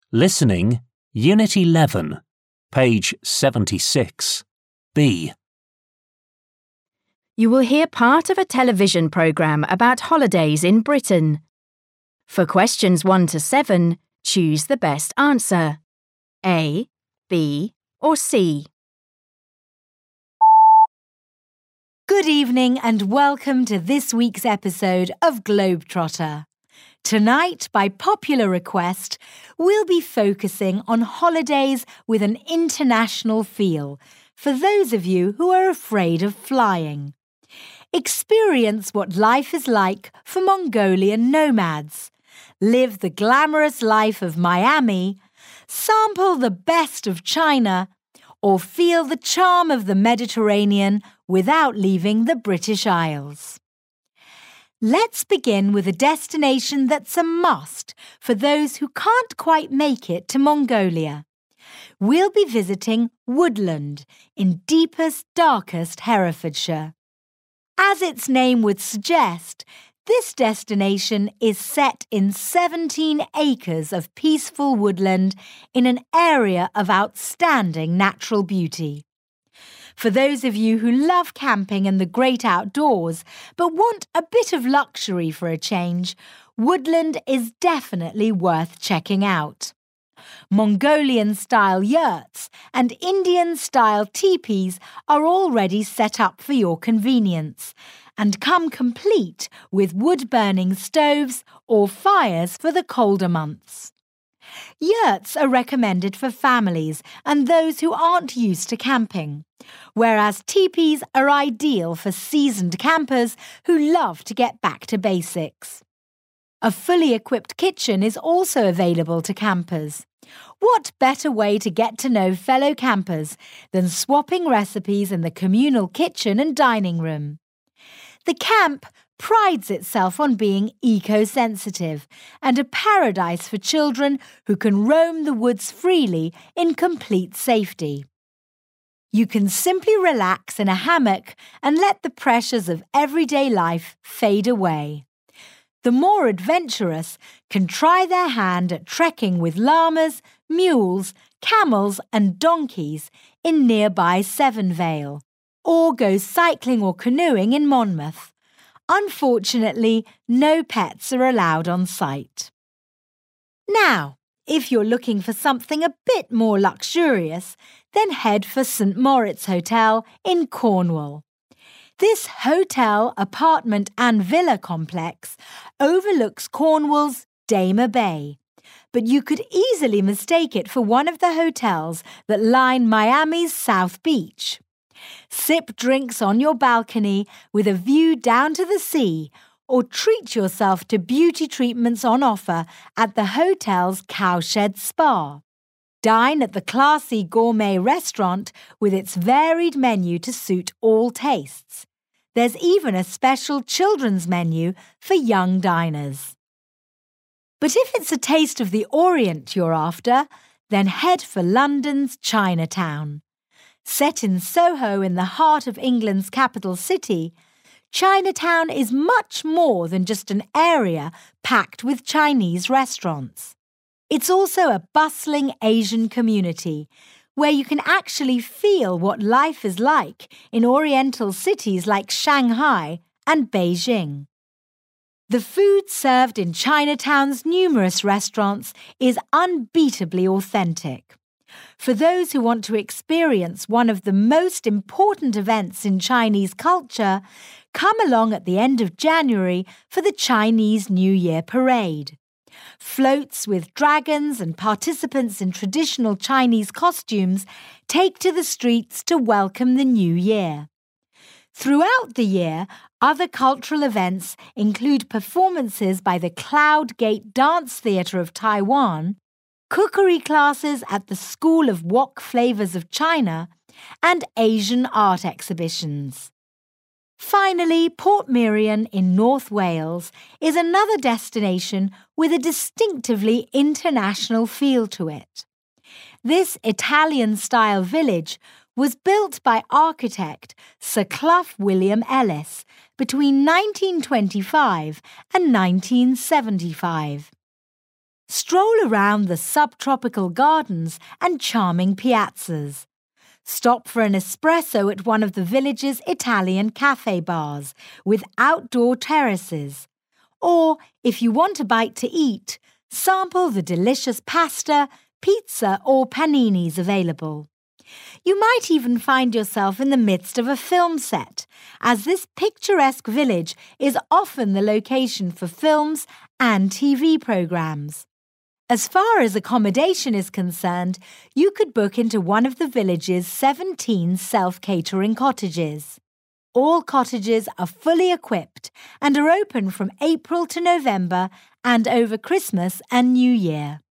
Listening, Unit 11, page 76, B. You will hear part of a television programme about holidays in Britain. For questions 1 to 7, choose the best answer. A, B, or C. Good evening and welcome to this week's episode of Globetrotter. Tonight, by popular request, we'll be focusing on holidays with an international feel for those of you who are afraid of flying. Experience what life is like for Mongolian nomads. Live the glamorous life of Miami, sample the best of China, or feel the charm of the Mediterranean without leaving the British Isles. Let's begin with a destination that's a must for those who can't quite make it to Mongolia. We'll be visiting Woodland in deepest, darkest Herefordshire. As its name would suggest, this destination is set in 17 acres of peaceful woodland in an area of outstanding natural beauty. For those of you who love camping and the great outdoors, but want a bit of luxury for a change, Woodland is definitely worth checking out. Mongolian-style yurts and Indian-style teepees are already set up for your convenience and come complete with wood-burning stoves or fires for the colder months. Yurts are recommended for families and those who aren't used to camping, whereas teepees are ideal for seasoned campers who love to get back to basics. A fully equipped kitchen is also available to campers. What better way to get to know fellow campers than swapping recipes in the communal kitchen and dining room? The camp prides itself on being eco-sensitive and a paradise for children who can roam the woods freely in complete safety. You can simply relax in a hammock and let the pressures of everyday life fade away. The more adventurous can try their hand at trekking with llamas, mules, camels and donkeys in nearby Seven Vale, or go cycling or canoeing in Monmouth. Unfortunately, no pets are allowed on site. Now, if you're looking for something a bit more luxurious, then head for St Moritz Hotel in Cornwall. This hotel, apartment and villa complex overlooks Cornwall's Damer Bay, but you could easily mistake it for one of the hotels that line Miami's South Beach. Sip drinks on your balcony with a view down to the sea, or treat yourself to beauty treatments on offer at the hotel's Cowshed Spa. Dine at the classy gourmet restaurant with its varied menu to suit all tastes. There's even a special children's menu for young diners. But if it's a taste of the Orient you're after, then head for London's Chinatown. Set in Soho in the heart of England's capital city, Chinatown is much more than just an area packed with Chinese restaurants. It's also a bustling Asian community where you can actually feel what life is like in Oriental cities like Shanghai and Beijing. The food served in Chinatown's numerous restaurants is unbeatably authentic. For those who want to experience one of the most important events in Chinese culture, come along at the end of January for the Chinese New Year Parade. Floats with dragons and participants in traditional Chinese costumes take to the streets to welcome the new year. Throughout the year, other cultural events include performances by the Cloud Gate Dance Theatre of Taiwan, cookery classes at the School of Wok Flavors of China, and Asian art exhibitions. Finally, Portmeirion in North Wales is another destination with a distinctively international feel to it. This Italian-style village was built by architect Sir Clough William Ellis between 1925 and 1975. Stroll around the subtropical gardens and charming piazzas. Stop for an espresso at one of the village's Italian cafe bars with outdoor terraces. Or, if you want a bite to eat, sample the delicious pasta, pizza or paninis available. You might even find yourself in the midst of a film set, as this picturesque village is often the location for films and TV programmes. As far as accommodation is concerned, you could book into one of the village's 17 self-catering cottages. All cottages are fully equipped and are open from April to November and over Christmas and New Year.